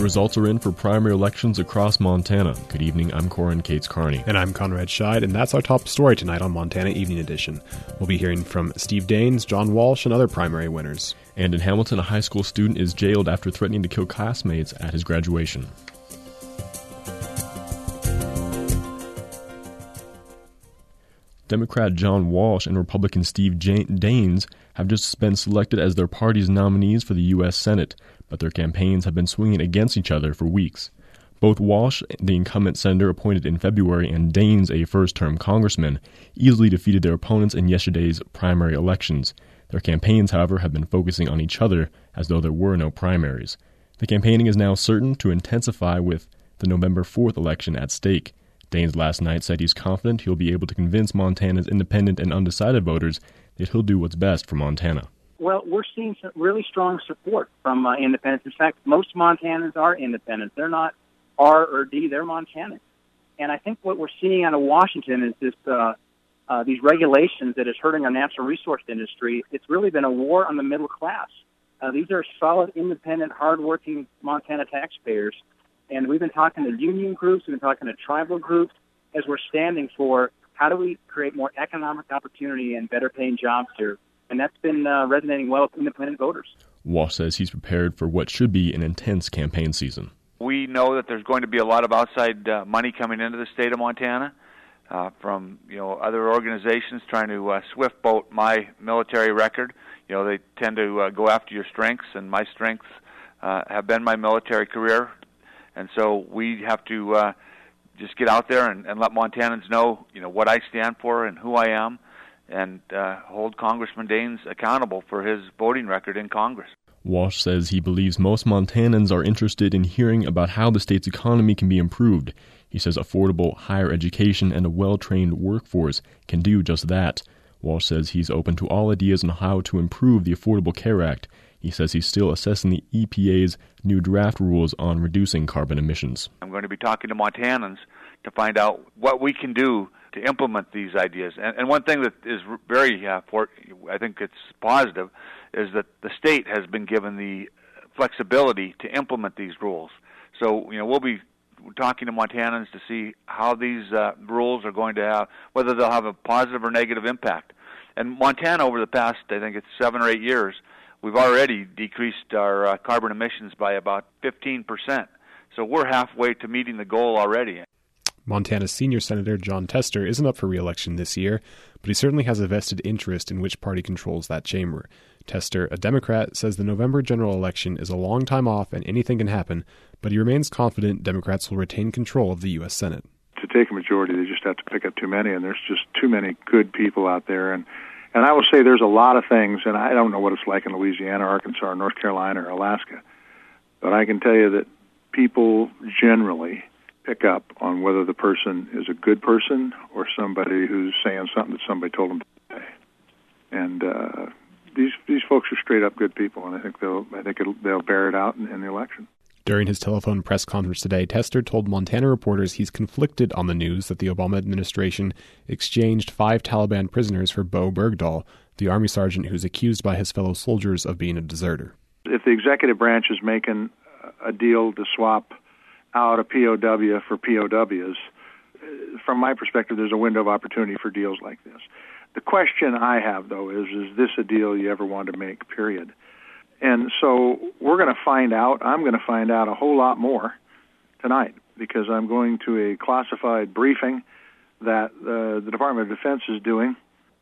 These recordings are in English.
results are in for primary elections across Montana. Good evening, I'm Corin Cates Carney. And I'm Conrad Scheid, and that's our top story tonight on Montana Evening Edition. We'll be hearing from Steve Daines, John Walsh, and other primary winners. And in Hamilton, a high school student is jailed after threatening to kill classmates at his graduation. Democrat John Walsh and Republican Steve Daines have just been selected as their party's nominees for the U.S. Senate, but their campaigns have been swinging against each other for weeks. Both Walsh, the incumbent senator appointed in February, and Daines, a first-term congressman, easily defeated their opponents in yesterday's primary elections. Their campaigns, however, have been focusing on each other as though there were no primaries. The campaigning is now certain to intensify with the November 4th election at stake. Daines last night said he's confident he'll be able to convince Montana's independent and undecided voters that he'll do what's best for Montana. Well, we're seeing some really strong support from independents. In fact, most Montanans are independents. They're not R or D, they're Montanans. And I think what we're seeing out of Washington is this, these regulations that is hurting our natural resource industry. It's really been a war on the middle class. These are solid, independent, hardworking Montana taxpayers. And we've been talking to union groups, we've been talking to tribal groups, as we're standing for how do we create more economic opportunity and better paying jobs here. And that's been resonating well with independent voters. Walsh says he's prepared for what should be an intense campaign season. We know that there's going to be a lot of outside money coming into the state of Montana from other organizations trying to swift boat my military record. They tend to go after your strengths, and my strengths have been my military career. And so we have to just get out there and let Montanans know, what I stand for and who I am, and hold Congressman Daines accountable for his voting record in Congress. Walsh says he believes most Montanans are interested in hearing about how the state's economy can be improved. He says affordable higher education and a well-trained workforce can do just that. Walsh says he's open to all ideas on how to improve the Affordable Care Act. He says he's still assessing the EPA's new draft rules on reducing carbon emissions. I'm going to be talking to Montanans to find out what we can do to implement these ideas. And one thing that is very, I think it's positive, is that the state has been given the flexibility to implement these rules. So, we'll be talking to Montanans to see how these rules are going to have, whether they'll have a positive or negative impact. And Montana, over the past, I think it's 7 or 8 years, we've already decreased our carbon emissions by about 15%. So we're halfway to meeting the goal already. Montana's senior senator, Jon Tester, isn't up for re-election this year, but he certainly has a vested interest in which party controls that chamber. Tester, a Democrat, says the November general election is a long time off and anything can happen, but he remains confident Democrats will retain control of the U.S. Senate. To take a majority, they just have to pick up too many, and there's just too many good people out there. And I will say there's a lot of things, and I don't know what it's like in Louisiana, Arkansas, or North Carolina, or Alaska, but I can tell you that people generally pick up on whether the person is a good person or somebody who's saying something that somebody told them to say. And these folks are straight up good people, and I think they'll bear it out in the election. During his telephone press conference today, Tester told Montana reporters he's conflicted on the news that the Obama administration exchanged 5 Taliban prisoners for Bo Bergdahl, the Army sergeant who's accused by his fellow soldiers of being a deserter. If the executive branch is making a deal to swap out a POW for POWs, from my perspective, there's a window of opportunity for deals like this. The question I have, though, is this a deal you ever want to make, period? And so we're going to find out. I'm going to find out a whole lot more tonight because I'm going to a classified briefing that the Department of Defense is doing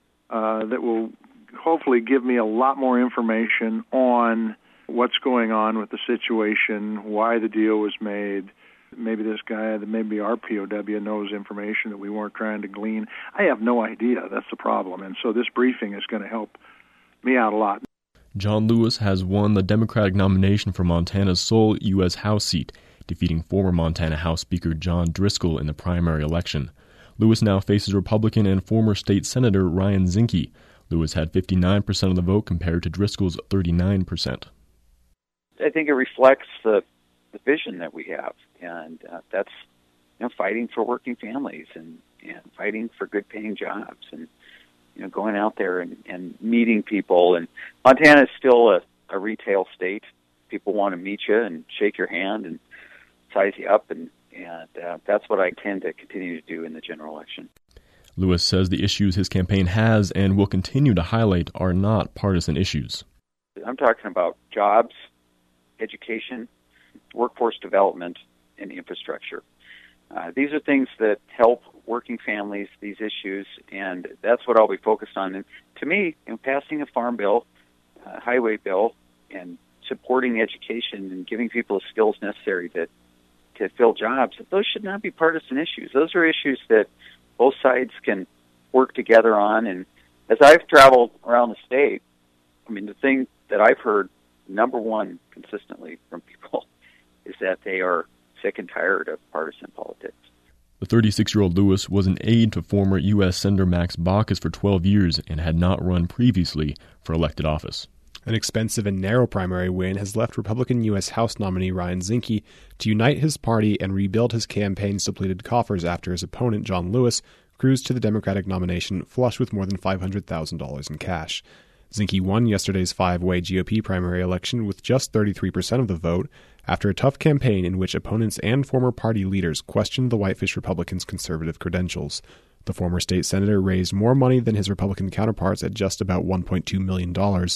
that will hopefully give me a lot more information on what's going on with the situation, why the deal was made. Maybe this guy, maybe our POW knows information that we weren't trying to glean. I have no idea. That's the problem. And so this briefing is going to help me out a lot. John Lewis has won the Democratic nomination for Montana's sole U.S. House seat, defeating former Montana House Speaker John Driscoll in the primary election. Lewis now faces Republican and former state Senator Ryan Zinke. Lewis had 59% of the vote compared to Driscoll's 39%. I think it reflects the vision that we have, and that's fighting for working families and fighting for good-paying jobs and going out there and meeting people. And Montana is still a retail state. People want to meet you and shake your hand and size you up, and that's what I intend to continue to do in the general election. Lewis says the issues his campaign has and will continue to highlight are not partisan issues. I'm talking about jobs, education, workforce development, and infrastructure. These are things that help working families, these issues, and that's what I'll be focused on. And to me, passing a farm bill, highway bill, and supporting education and giving people the skills necessary to fill jobs, those should not be partisan issues. Those are issues that both sides can work together on. And as I've traveled around the state, I mean, the thing that I've heard number one consistently from people is that they are sick and tired of partisan politics. The 36-year-old Lewis was an aide to former U.S. Senator Max Baucus for 12 years and had not run previously for elected office. An expensive and narrow primary win has left Republican U.S. House nominee Ryan Zinke to unite his party and rebuild his campaign's depleted coffers after his opponent, John Lewis, cruised to the Democratic nomination flush with more than $500,000 in cash. Zinke won yesterday's five-way GOP primary election with just 33% of the vote after a tough campaign in which opponents and former party leaders questioned the Whitefish Republicans' conservative credentials. The former state senator raised more money than his Republican counterparts at just about $1.2 million,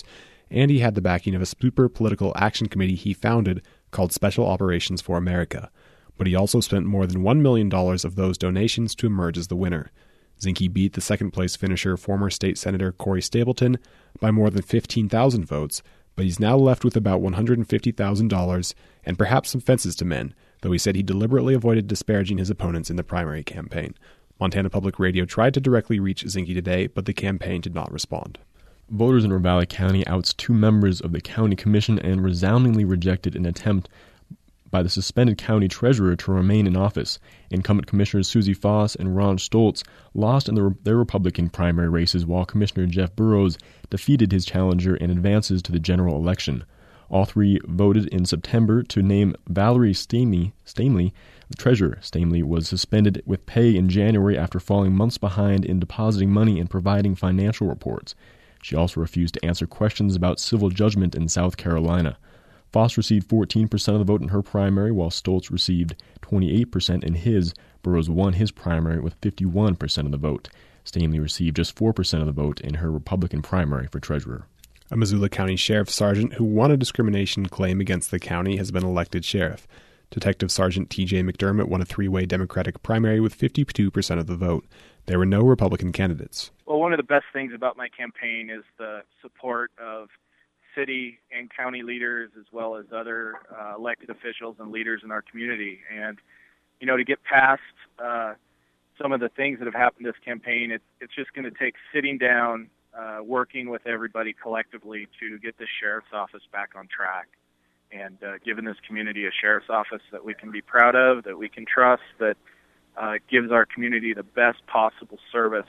and he had the backing of a super political action committee he founded called Special Operations for America. But he also spent more than $1 million of those donations to emerge as the winner. Zinke beat the second-place finisher, former state senator Corey Stapleton, by more than 15,000 votes, but he's now left with about $150,000 and perhaps some fences to mend, though he said he deliberately avoided disparaging his opponents in the primary campaign. Montana Public Radio tried to directly reach Zinke today, but the campaign did not respond. Voters in Ravalli County outs two members of the county commission and resoundingly rejected an attempt by the suspended county treasurer to remain in office. Incumbent Commissioners Susie Foss and Ron Stoltz lost in their Republican primary races, while Commissioner Jeff Burrows defeated his challenger and advances to the general election. All three voted in September to name Valerie Stanley the treasurer. Stanley was suspended with pay in January after falling months behind in depositing money and providing financial reports. She also refused to answer questions about civil judgment in South Carolina. Foss received 14% of the vote in her primary, while Stoltz received 28% in his. Burrows won his primary with 51% of the vote. Stanley received just 4% of the vote in her Republican primary for treasurer. A Missoula County Sheriff Sergeant who won a discrimination claim against the county has been elected sheriff. Detective Sergeant T.J. McDermott won a three-way Democratic primary with 52% of the vote. There were no Republican candidates. Well, one of the best things about my campaign is the support of city and county leaders as well as other elected officials and leaders in our community. And, you know, to get past some of the things that have happened this campaign, it's just going to take sitting down, working with everybody collectively to get the sheriff's office back on track and giving this community a sheriff's office that we can be proud of, that we can trust, that gives our community the best possible service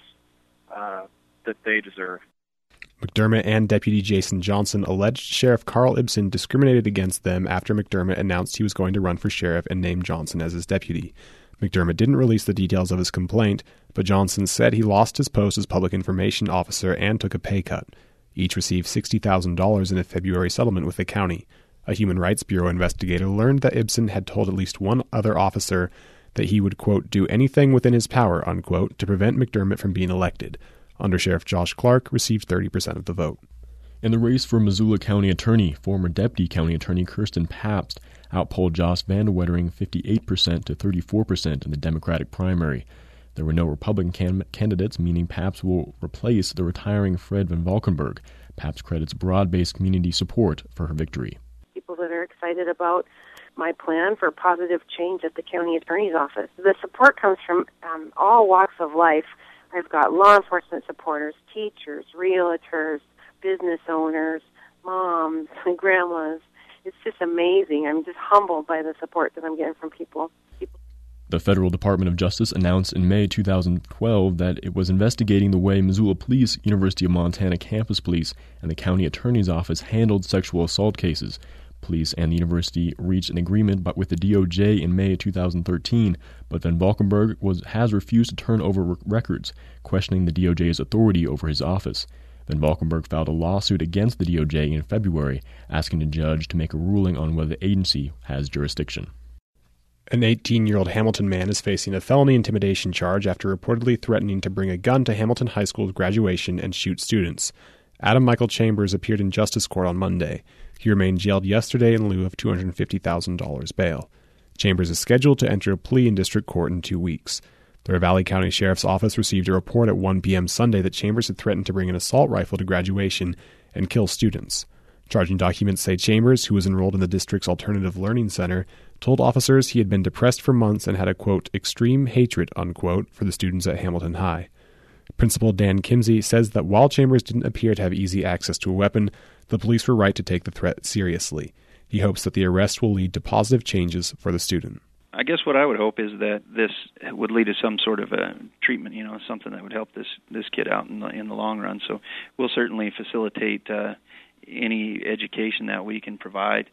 that they deserve. McDermott and Deputy Jason Johnson alleged Sheriff Carl Ibsen discriminated against them after McDermott announced he was going to run for sheriff and named Johnson as his deputy. McDermott didn't release the details of his complaint, but Johnson said he lost his post as public information officer and took a pay cut. Each received $60,000 in a February settlement with the county. A Human Rights Bureau investigator learned that Ibsen had told at least one other officer that he would, quote, do anything within his power, unquote, to prevent McDermott from being elected. Undersheriff Josh Clark received 30% of the vote. In the race for Missoula County Attorney, former Deputy County Attorney Kirsten Pabst outpolled Josh Vandewettering 58% to 34% in the Democratic primary. There were no Republican candidates, meaning Pabst will replace the retiring Fred Van Valkenburg. Pabst credits broad-based community support for her victory. People that are excited about my plan for positive change at the county attorney's office. The support comes from all walks of life. I've got law enforcement supporters, teachers, realtors, business owners, moms, and grandmas. It's just amazing. I'm just humbled by the support that I'm getting from people. The Federal Department of Justice announced in May 2012 that it was investigating the way Missoula Police, University of Montana Campus Police, and the County Attorney's Office handled sexual assault cases. Police and the university reached an agreement with the DOJ in May 2013, but Van Valkenburg has refused to turn over records, questioning the DOJ's authority over his office. Van Valkenburg filed a lawsuit against the DOJ in February, asking the judge to make a ruling on whether the agency has jurisdiction. An 18-year-old Hamilton man is facing a felony intimidation charge after reportedly threatening to bring a gun to Hamilton High School's graduation and shoot students. Adam Michael Chambers appeared in justice court on Monday. He remained jailed yesterday in lieu of $250,000 bail. Chambers is scheduled to enter a plea in district court in 2 weeks. The Ravalli County Sheriff's Office received a report at 1 p.m. Sunday that Chambers had threatened to bring an assault rifle to graduation and kill students. Charging documents say Chambers, who was enrolled in the district's Alternative Learning Center, told officers he had been depressed for months and had a, quote, extreme hatred, unquote, for the students at Hamilton High. Principal Dan Kimsey says that while Chambers didn't appear to have easy access to a weapon, the police were right to take the threat seriously. He hopes that the arrest will lead to positive changes for the student. I guess what I would hope is that this would lead to some sort of a treatment, something that would help this kid out in the long run. So we'll certainly facilitate any education that we can provide,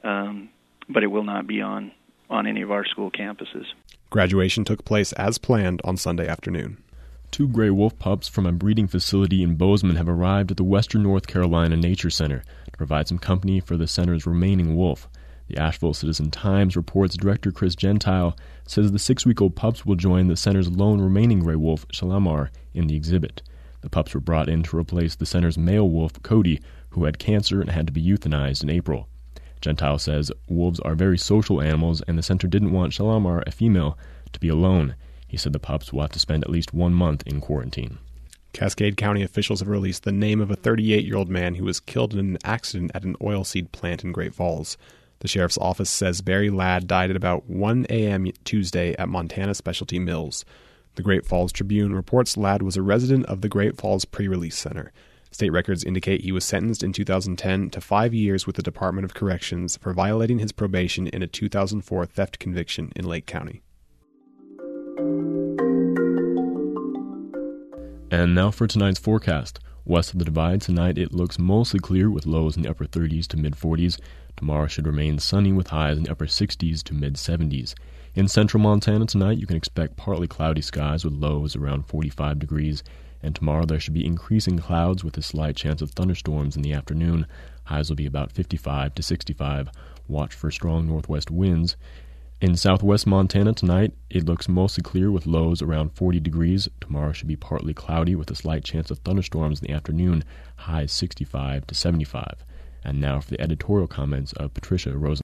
but it will not be on any of our school campuses. Graduation took place as planned on Sunday afternoon. 2 gray wolf pups from a breeding facility in Bozeman have arrived at the Western North Carolina Nature Center to provide some company for the center's remaining wolf. The Asheville Citizen-Times reports director Chris Gentile says the 6-week-old pups will join the center's lone remaining gray wolf, Shalamar, in the exhibit. The pups were brought in to replace the center's male wolf, Cody, who had cancer and had to be euthanized in April. Gentile says wolves are very social animals, and the center didn't want Shalamar, a female, to be alone. He said the pups will have to spend at least 1 month in quarantine. Cascade County officials have released the name of a 38-year-old man who was killed in an accident at an oilseed plant in Great Falls. The sheriff's office says Barry Ladd died at about 1 a.m. Tuesday at Montana Specialty Mills. The Great Falls Tribune reports Ladd was a resident of the Great Falls Pre-Release Center. State records indicate he was sentenced in 2010 to 5 years with the Department of Corrections for violating his probation in a 2004 theft conviction in Lake County. And now for tonight's forecast. West of the Divide tonight it looks mostly clear with lows in the upper 30s to mid-40s. Tomorrow should remain sunny with highs in the upper 60s to mid-70s. In central Montana tonight you can expect partly cloudy skies with lows around 45 degrees. And tomorrow there should be increasing clouds with a slight chance of thunderstorms in the afternoon. Highs will be about 55 to 65. Watch for strong northwest winds. In southwest Montana tonight, it looks mostly clear with lows around 40 degrees. Tomorrow should be partly cloudy with a slight chance of thunderstorms in the afternoon. Highs 65 to 75. And now for the editorial comments of Patricia Rosen.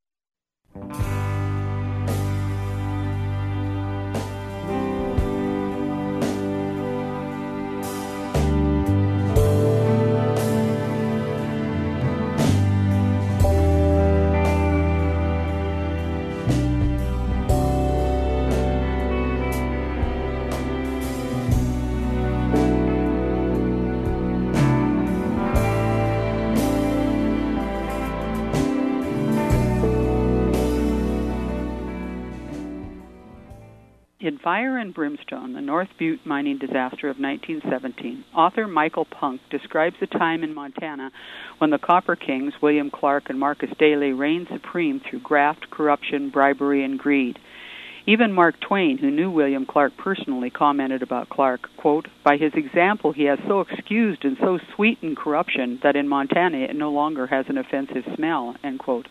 In Fire and Brimstone, the North Butte mining disaster of 1917, author Michael Punk describes a time in Montana when the Copper Kings, William Clark and Marcus Daly, reigned supreme through graft, corruption, bribery, and greed. Even Mark Twain, who knew William Clark personally, commented about Clark, quote, "By his example he has so excused and so sweetened corruption that in Montana it no longer has an offensive smell," end quote.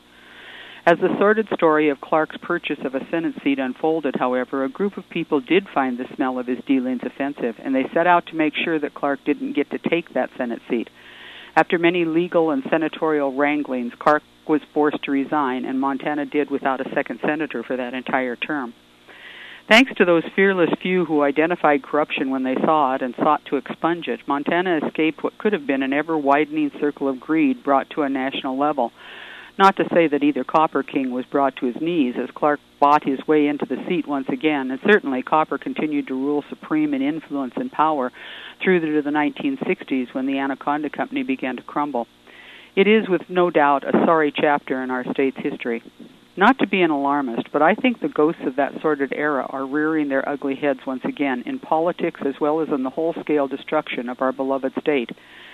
As the sordid story of Clark's purchase of a Senate seat unfolded, however, a group of people did find the smell of his dealings offensive, and they set out to make sure that Clark didn't get to take that Senate seat. After many legal and senatorial wranglings, Clark was forced to resign, and Montana did without a second senator for that entire term. Thanks to those fearless few who identified corruption when they saw it and sought to expunge it, Montana escaped what could have been an ever-widening circle of greed brought to a national level. Not to say that either Copper King was brought to his knees, as Clark bought his way into the seat once again, and certainly Copper continued to rule supreme in influence and power through to the 1960s when the Anaconda Company began to crumble. It is, with no doubt, a sorry chapter in our state's history. Not to be an alarmist, but I think the ghosts of that sordid era are rearing their ugly heads once again in politics as well as in the whole-scale destruction of our beloved state.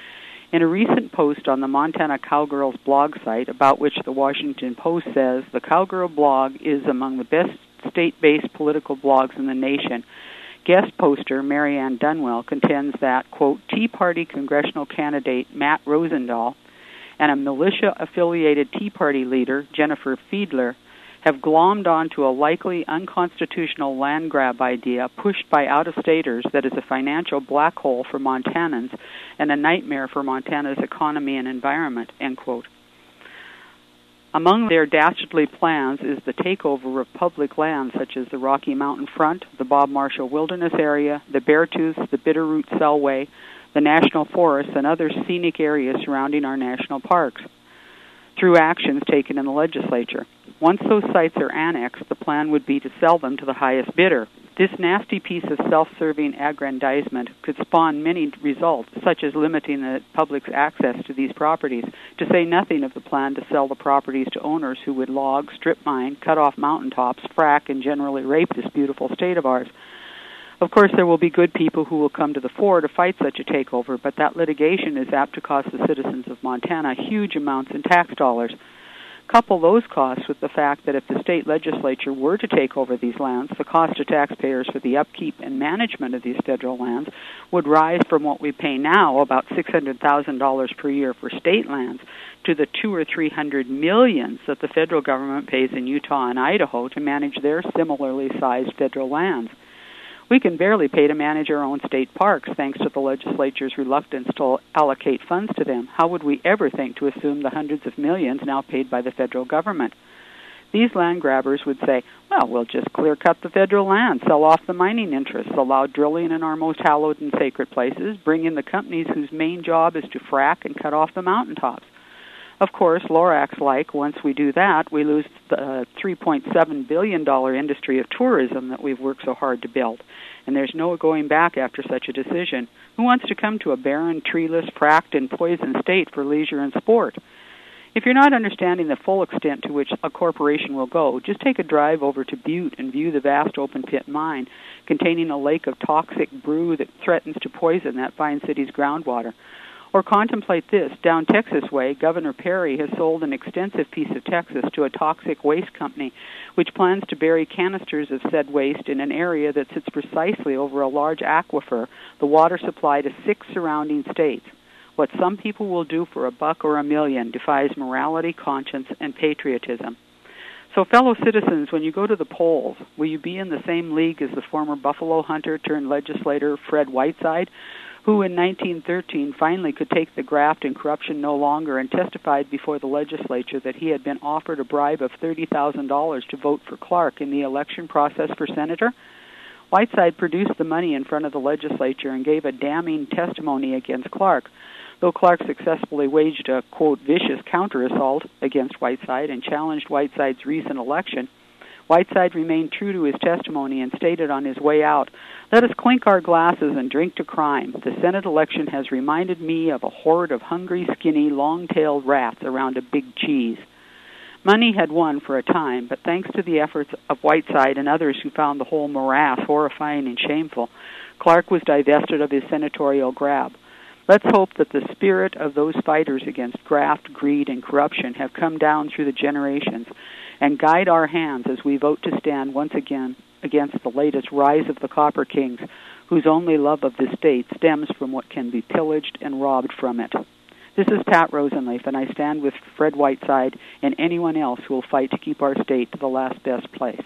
In a recent post on the Montana Cowgirls blog site, about which the Washington Post says the Cowgirl blog is among the best state-based political blogs in the nation, guest poster Marianne Dunwell contends that, quote, Tea Party congressional candidate Matt Rosendahl and a militia-affiliated Tea Party leader, Jennifer Fiedler, have glommed onto a likely unconstitutional land grab idea pushed by out-of-staters that is a financial black hole for Montanans and a nightmare for Montana's economy and environment, end quote. Among their dastardly plans is the takeover of public lands such as the Rocky Mountain Front, the Bob Marshall Wilderness Area, the Beartooth, the Bitterroot Selway, the National Forests, and other scenic areas surrounding our national parks, through actions taken in the legislature. Once those sites are annexed, the plan would be to sell them to the highest bidder. This nasty piece of self-serving aggrandizement could spawn many results, such as limiting the public's access to these properties, to say nothing of the plan to sell the properties to owners who would log, strip mine, cut off mountaintops, frack, and generally rape this beautiful state of ours. Of course, there will be good people who will come to the fore to fight such a takeover, but that litigation is apt to cost the citizens of Montana huge amounts in tax dollars. Couple those costs with the fact that if the state legislature were to take over these lands, the cost to taxpayers for the upkeep and management of these federal lands would rise from what we pay now, about $600,000 per year for state lands, to the $200 or $300 million that the federal government pays in Utah and Idaho to manage their similarly sized federal lands. We can barely pay to manage our own state parks thanks to the legislature's reluctance to allocate funds to them. How would we ever think to assume the hundreds of millions now paid by the federal government? These land grabbers would say, well, we'll just clear-cut the federal land, sell off the mining interests, allow drilling in our most hallowed and sacred places, bring in the companies whose main job is to frack and cut off the mountaintops. Of course, Lorax like, once we do that, we lose the $3.7 billion industry of tourism that we've worked so hard to build. And there's no going back after such a decision. Who wants to come to a barren, treeless, fracked, and poisoned state for leisure and sport? If you're not understanding the full extent to which a corporation will go, just take a drive over to Butte and view the vast open-pit mine containing a lake of toxic brew that threatens to poison that fine city's groundwater. Or contemplate this. Down Texas way, Governor Perry has sold an extensive piece of Texas to a toxic waste company which plans to bury canisters of said waste in an area that sits precisely over a large aquifer, the water supply to 6 surrounding states. What some people will do for $1 or $1 million defies morality, conscience, and patriotism. So, fellow citizens, when you go to the polls, will you be in the same league as the former buffalo hunter turned legislator Fred Whiteside, who in 1913 finally could take the graft and corruption no longer and testified before the legislature that he had been offered a bribe of $30,000 to vote for Clark in the election process for senator? Whiteside produced the money in front of the legislature and gave a damning testimony against Clark. Though Clark successfully waged a, quote, vicious counter-assault against Whiteside and challenged Whiteside's recent election, Whiteside remained true to his testimony and stated on his way out, "Let us clink our glasses and drink to crime. The Senate election has reminded me of a horde of hungry, skinny, long-tailed rats around a big cheese." Money had won for a time, but thanks to the efforts of Whiteside and others who found the whole morass horrifying and shameful, Clark was divested of his senatorial grab. Let's hope that the spirit of those fighters against graft, greed, and corruption have come down through the generations and guide our hands as we vote to stand once again against the latest rise of the Copper Kings, whose only love of the state stems from what can be pillaged and robbed from it. This is Pat Rosenleaf, and I stand with Fred Whiteside and anyone else who will fight to keep our state to the last best place.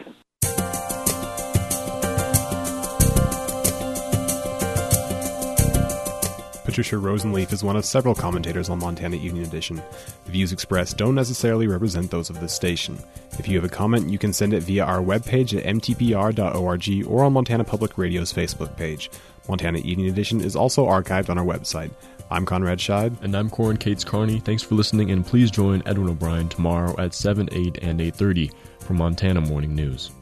Patricia Rosenleaf is one of several commentators on Montana Evening Edition. The views expressed don't necessarily represent those of this station. If you have a comment, you can send it via our webpage at mtpr.org or on Montana Public Radio's Facebook page. Montana Evening Edition is also archived on our website. I'm Conrad Scheid. And I'm Corin Cates Carney. Thanks for listening, and please join Edwin O'Brien tomorrow at 7, 8, and 8:30 for Montana Morning News.